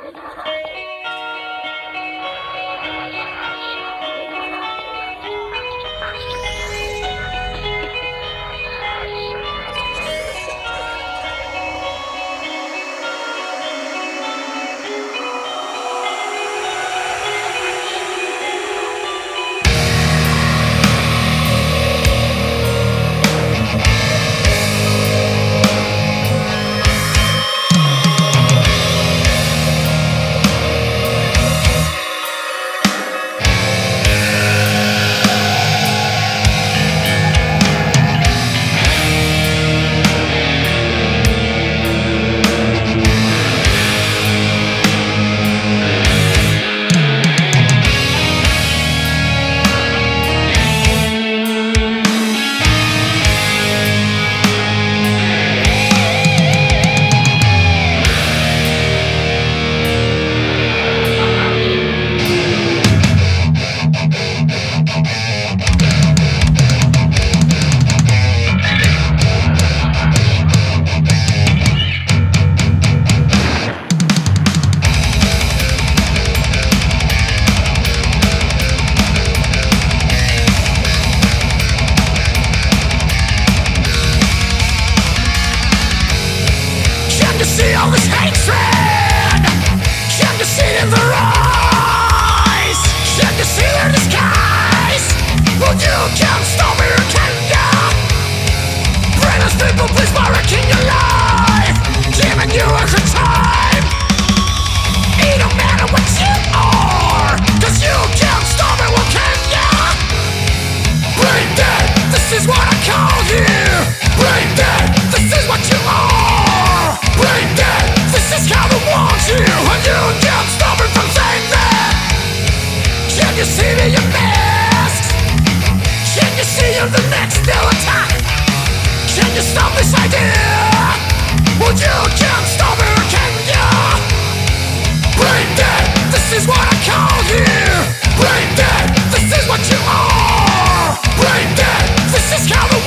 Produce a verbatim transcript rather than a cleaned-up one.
All this hatred, can't you see it in their eyes? Can't you see their disguise? Well, you can't stop me, or can ya? Brainless people, please barricade your life, giving you extra time. It don't matter what you are, cause you can't stop it, well, can ya? Brain dead, this is what I call you. Brain dead, this is what you are. Brain dead, this is how they want you, and you can't stop it from saying that. Can you see that you missed? Can you see you're the next new attack? Can you stop this idea? Well, you can't stop it, or can ya? Brain dead, this is what I call you. Brain dead, this is what you are. Brain dead, this is how the